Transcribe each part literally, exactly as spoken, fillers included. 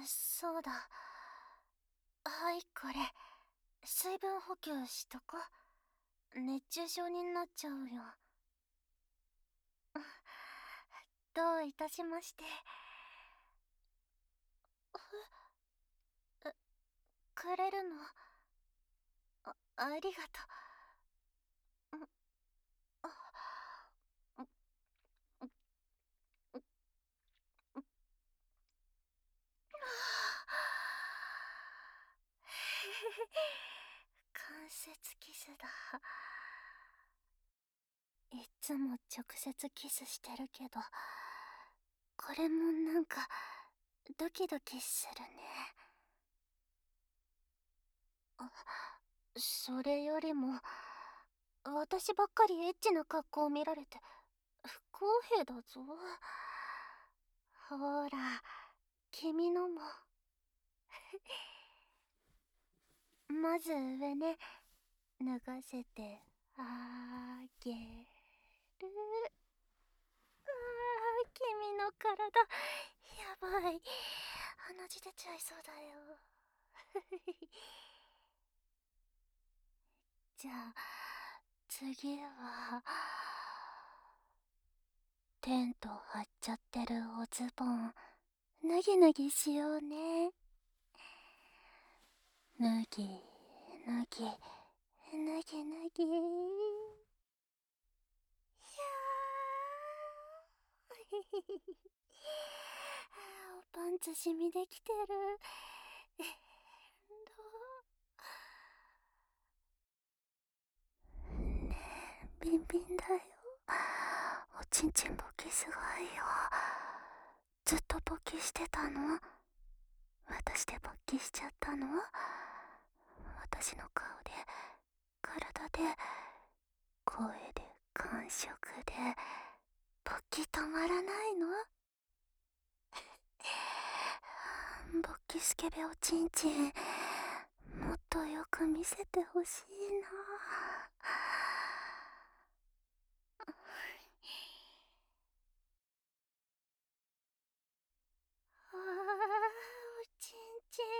そうだ。はい、これ。水分補給しとこ。熱中症になっちゃうよ。どういたしまして。え、くれるの？あ、ありがとう。ん、あ、ん、ん、ん、ん、関節キスだ。いつも直接キスしてるけど、これもなんかドキドキするね。あ、それよりも私ばっかりエッチな格好を見られて不公平だぞ。ほら、君のも。まず上ね、脱がせてあげる。あー、君の体やばい、鼻血出ちゃいそうだよ。じゃあ次はテント張っちゃってるおズボン脱ぎ脱ぎしようね。脱ぎ脱ぎ脱ぎ脱ぎ。いやーパンツ染みできてる。えーねえ、ビンビンだよ。おちんちん勃起すごいよ。ずっと勃起してたの？私で勃起しちゃったの？私の顔で、体で、声で、感触で、勃起止まらないの？勃起スケベおちんちん、もっとよく見せてほしいな。あー、おちんちん。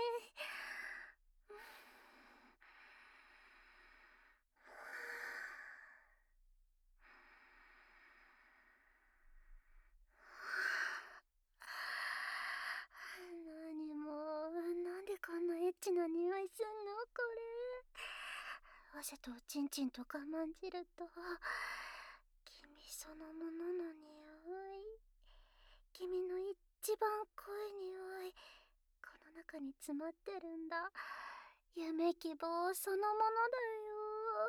なにもう、なんでこんなエッチな匂いすんのこれ。汗とおちんちんと我慢汁と君そのものの匂い。君の一番濃い匂い、この中に詰まってるんだ。夢希望そのものだよ。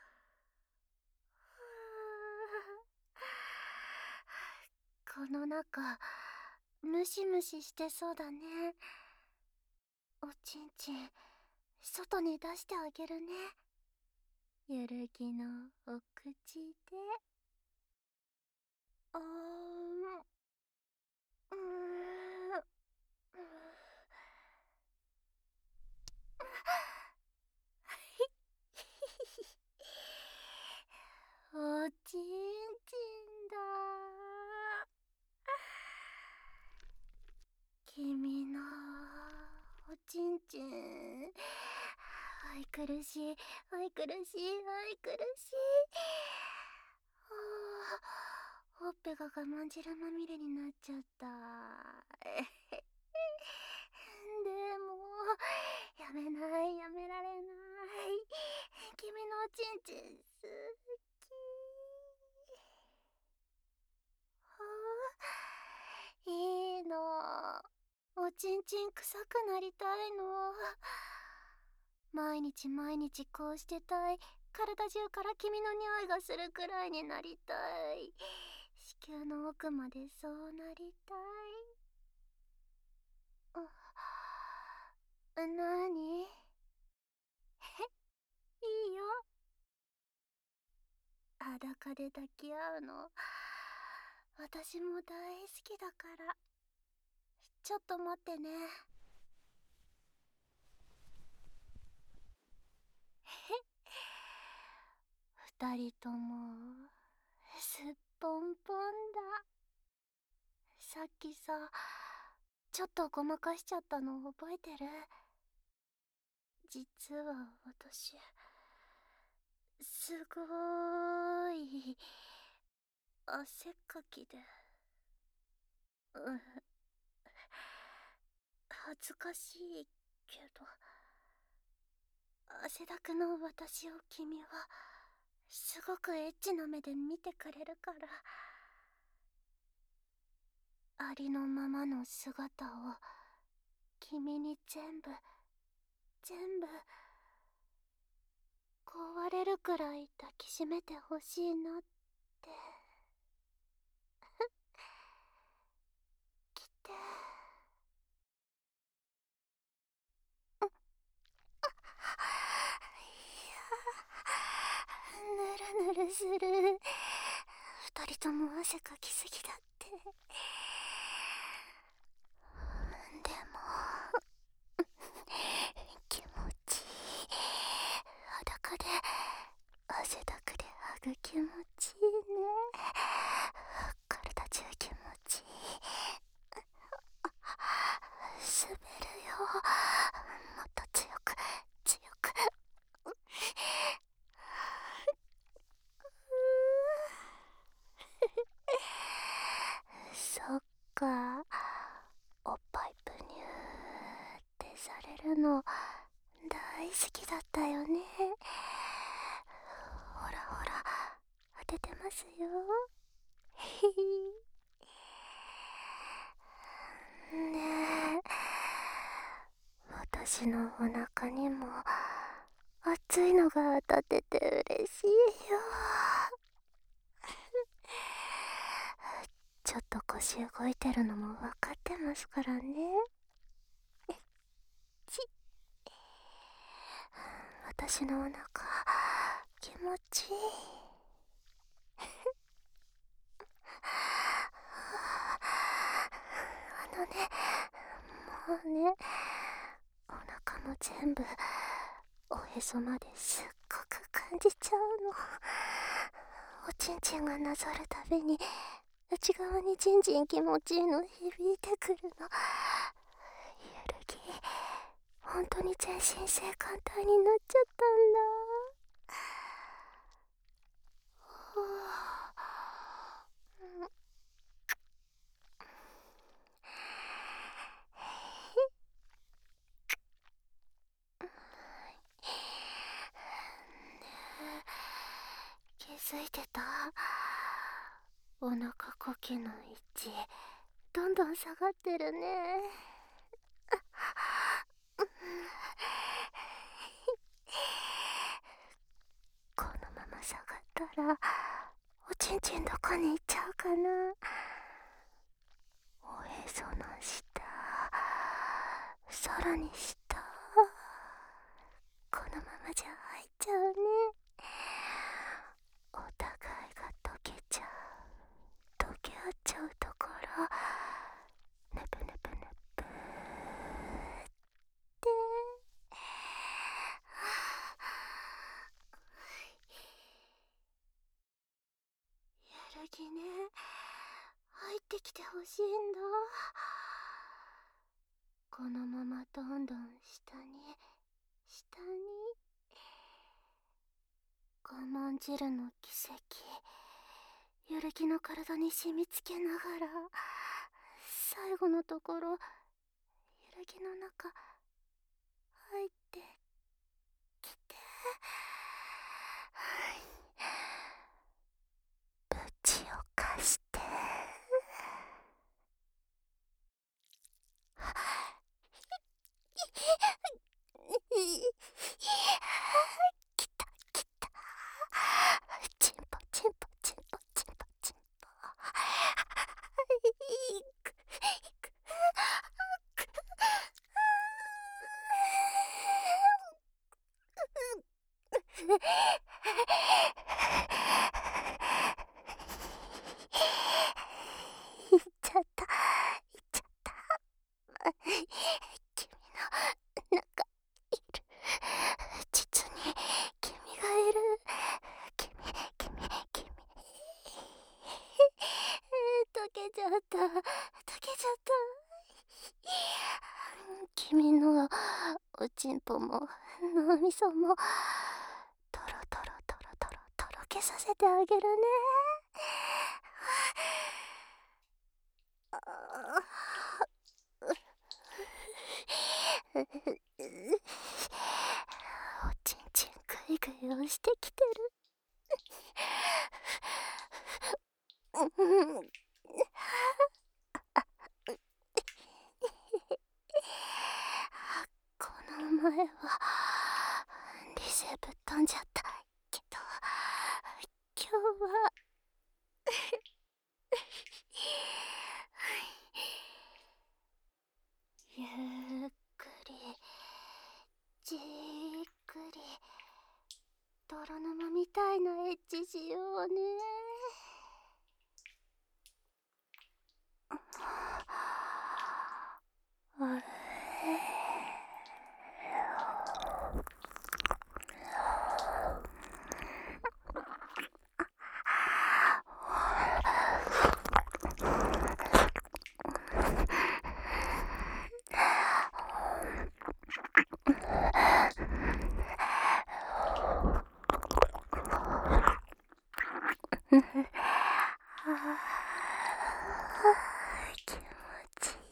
この中ムシムシしてそうだね。おちんちん外に出してあげるね。ゆるぎのお口で。あーん、うーん、おちんちんだ。君のおちんちん、愛くるしい、愛くるしい、愛くるしい。あー、ほっぺが我慢汁まみれになっちゃった。でもやめない、やめられない。君のおちんちん好き。あー、いいの。おちんちん臭くなりたいの。毎日毎日こうしてたい。体中から君の匂いがするくらいになりたい。子宮の奥までそうなりたい。あ、なに？え、いいよ。裸で抱き合うの私も大好きだから。ちょっと待ってね。二人ともすっぽんぽんだ。さっきさ、 ちょっとごまかしちゃったの覚えてる？実は私、すごーい汗っかきで、うん、恥ずかしいけど、汗だくの私を君はすごくエッチな目で見てくれるから、ありのままの姿を君に全部全部壊れるくらい抱きしめてほしいなって。来て。ぬるぬるする。二人とも汗かきすぎだって。でも気持ちいい。裸で汗だくで剥ぐ気持ちいいね。体中気持ちいい。滑るよ。もっと強く強く。そっか、おっぱいぷにゅーってされるの大好きだったよね。ほらほら当ててますよ。ひひねえ、私のお腹にも熱いのが当たってて嬉しいよ。ちょっと腰動いてるのも分かってますからね。ち私のお腹気持ちいい。あのね、もうね、お腹も全部おへそまですっごく感じちゃうの。おちんちんがなぞるたびに内側にじんじん気持ちいいの響いてくるの。ゆるぎ、ほんとに全身性感帯になっちゃったんだ。ふぅ、うん、気づいてた？お腹呼吸の位置どんどん下がってるね。このまま下がったらおちんちんどこに行っちゃうかな。おへその下、さらに下、このままじゃ入っちゃうね。お互いが溶けちゃう、溶け合っちゃうところ、ぬぷぬぷぬぷーってやる気ね、入ってきてほしいんだ。このままどんどん下に下に、我慢汁の奇跡、ゆるきの体に染みつけながら最後のところゆるきの中入ってきて、ぶちを貸してきたきた、チンポチンポチンポチンポチンポ、いくいくく君のおちんぽも脳みそもトロトロトロトロとろけさせてあげるね。おちんちんグイグイ押してきてる。この前はリセぶっ飛んじゃったけど、今日はゆっくりじっくり泥沼みたいなエッチしようね。あれ気持ちいい。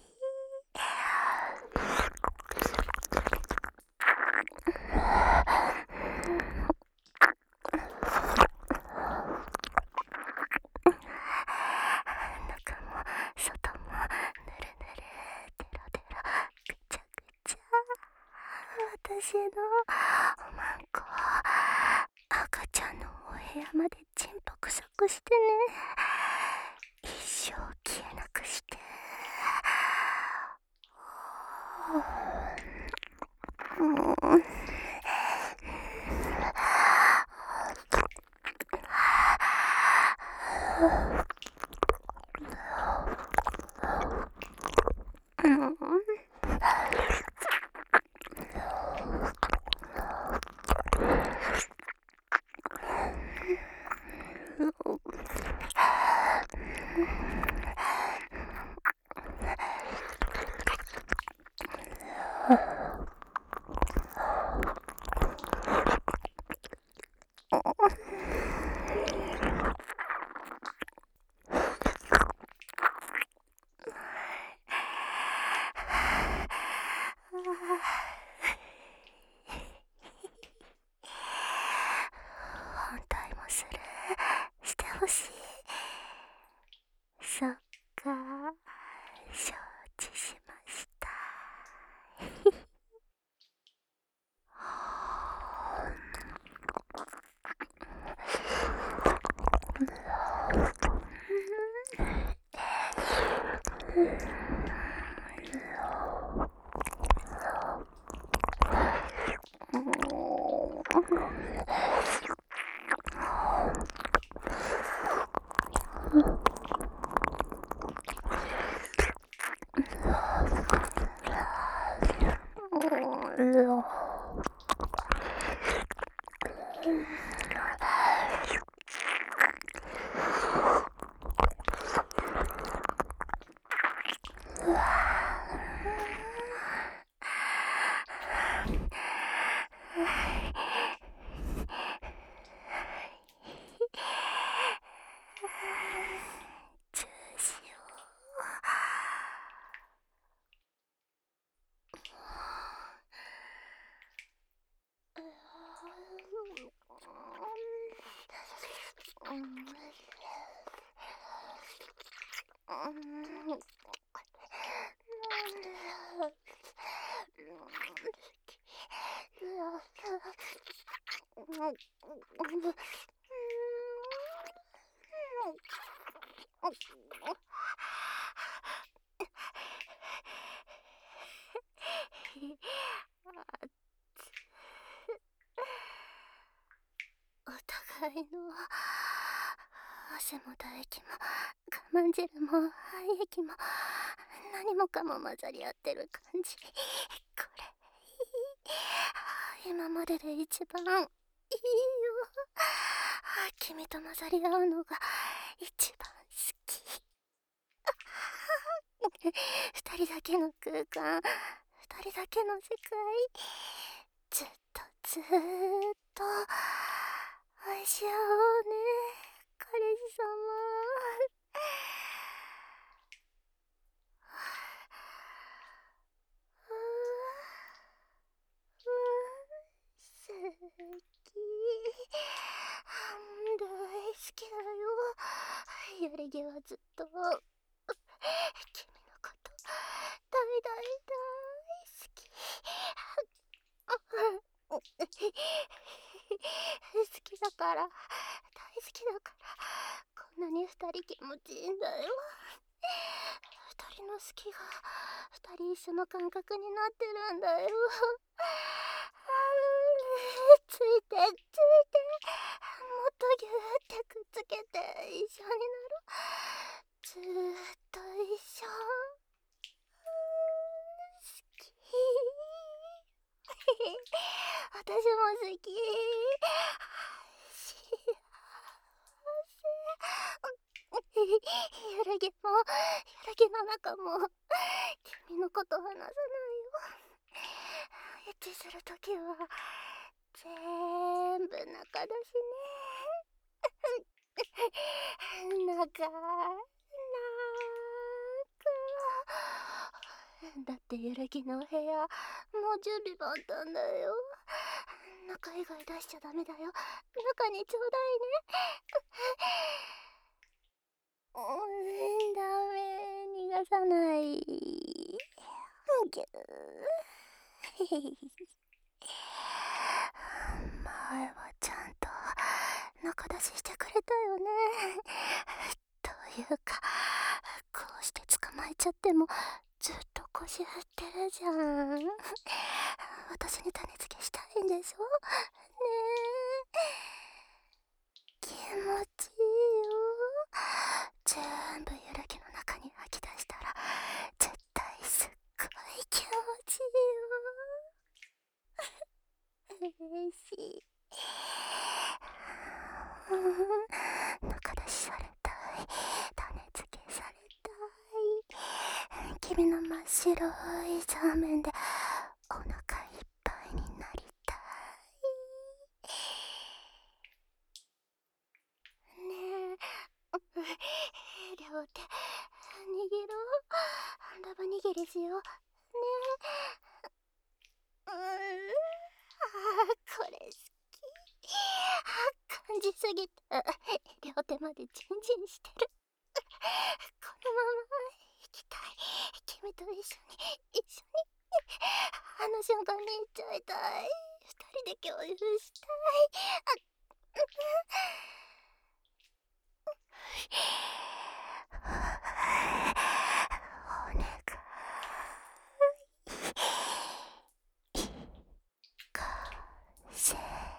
中も外もぬるぬるテロテロぐちゃぐちゃ。私のおまんこ赤ちゃんのお部屋までチンポくさくしてね。一生消えなくして。うん。反対もする。してほしい。そっか、承知しました。チューしよう。お互いの汗も唾液も我慢汁も肺液も何もかも混ざり合ってる感じ。これいい。今までで一番いいよ。君と混ざり合うのが一番好き。二人だけの空間、二人だけの世界、ずっとずーっと愛し合おうね、彼氏様。好き。大好きだよ。やれげはずっと君のこと大大大好き。好きだから、大好きだから、こんなに二人気持ちいいんだよ。二人の好きが二人一緒の感覚になってるんだよ。ついてついて、もっとぎゅーってくっつけて一緒になろう。ずーっと一緒。好き。私も好き。ゆらぎもゆらぎの中も君のこと離さないよ。エッチするときは全部中だしね。中中だってゆらぎのお部屋もう準備万端だよ。中以外出しちゃダメだよ。中にちょうだいね。うん、ダメ、逃がさない。ぎゅー。前はちゃんと中出ししてくれたよね。というか、こうして捕まえちゃってもずっと腰振ってるじゃん。私に種付けしたいんでしょねえ。気持ちいいよ。全部ゆるぎの中に吐き出したら絶対すっごい気持ちいいよ。嬉しい。うん、中出しされたい、種付けされたい。君の真っ白い座面でお腹いっぱいになりたい。ねえ、両手握ろう。ラブ握りしようね。うーん、あー、これ好き。感じすぎた。両手までチンチンしてる。このまま行きたい。君と一緒に一緒にあの瞬間に行っちゃいたい。二人で共有したい。お願い。かせて。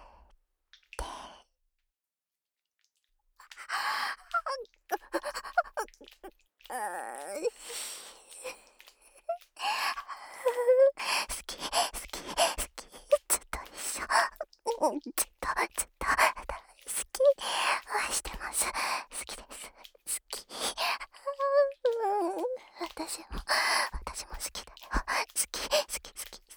好き好き好き、ずっと一緒。うん、ずっとずっと大好き。愛してます。好きです。好き。うん、私も私も好きだよ。好き好き好き好き。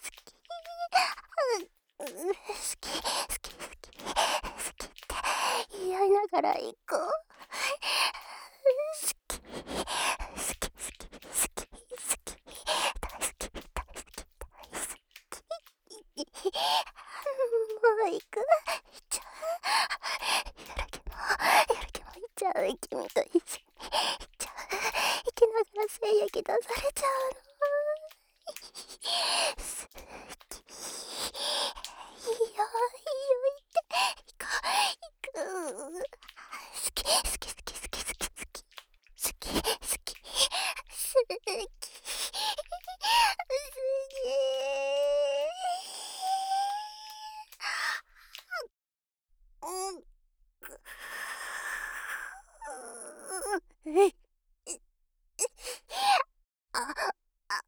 うん、好き好き好き好きって言い合いながら行こう。好き好き好き好き好き大好き大好き大好き。もう行く。行っちゃう。ゆらぎもゆらぎも行っちゃう。君と一緒に行っちゃう。行きながら精液出されちゃうの。好き。いいよいいよ、行って行こう行く。好き好き好き好き好き好き好き好き好き好き。うん。えああ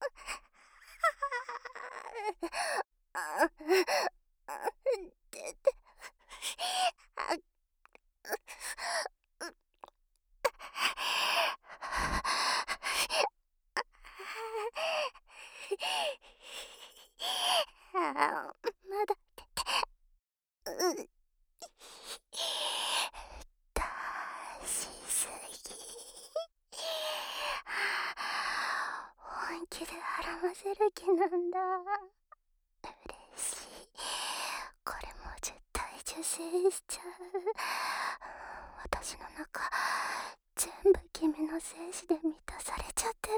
ああでであああ、まだってて。う出しすぎ。本気で孕ませる気なんだ。嬉しい。これも絶対受精しちゃう。私の中全部君の精子で満たされちゃってる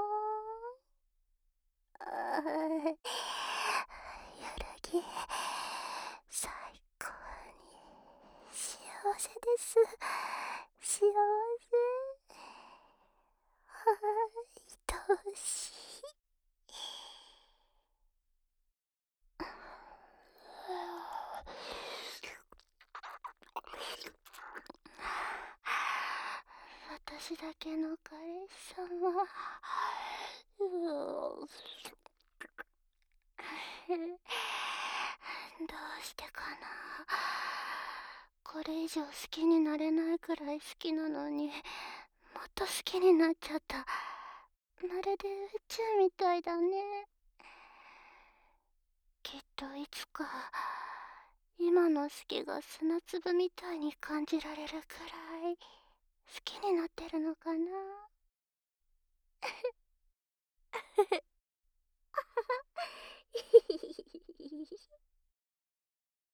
もん。あー、揺るぎ最高に幸せです。幸せ。愛おしい。私だけの彼氏様。うどうしてかな。これ以上好きになれないくらい好きなのに、もっと好きになっちゃった。まるで宇宙みたいだね。きっといつか今の好きが砂粒みたいに感じられるくらい好きになってるのか